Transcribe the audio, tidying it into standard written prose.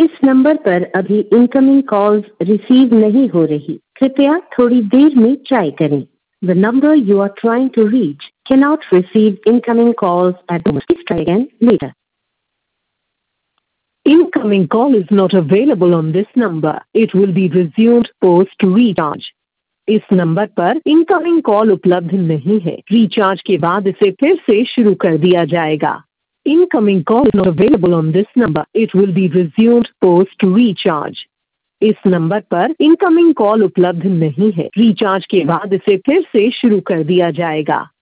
इस नंबर पर अभी इनकमिंग कॉल्स रिसीव नहीं हो रही, कृपया थोड़ी देर में ट्राई करें। The number you are trying to reach cannot receive incoming calls at the moment. Please try again later. Incoming call is not available on this number. It will be resumed post recharge. इस number पर incoming call उपलब्ध नहीं है। Recharge के बाद इसे फिर से शुरू कर दिया जाएगा। Incoming call is not available on this number. It will be resumed post recharge. इस नंबर पर इनकमिंग कॉल उपलब्ध नहीं है। रिचार्ज के बाद इसे फिर से शुरू कर दिया जाएगा।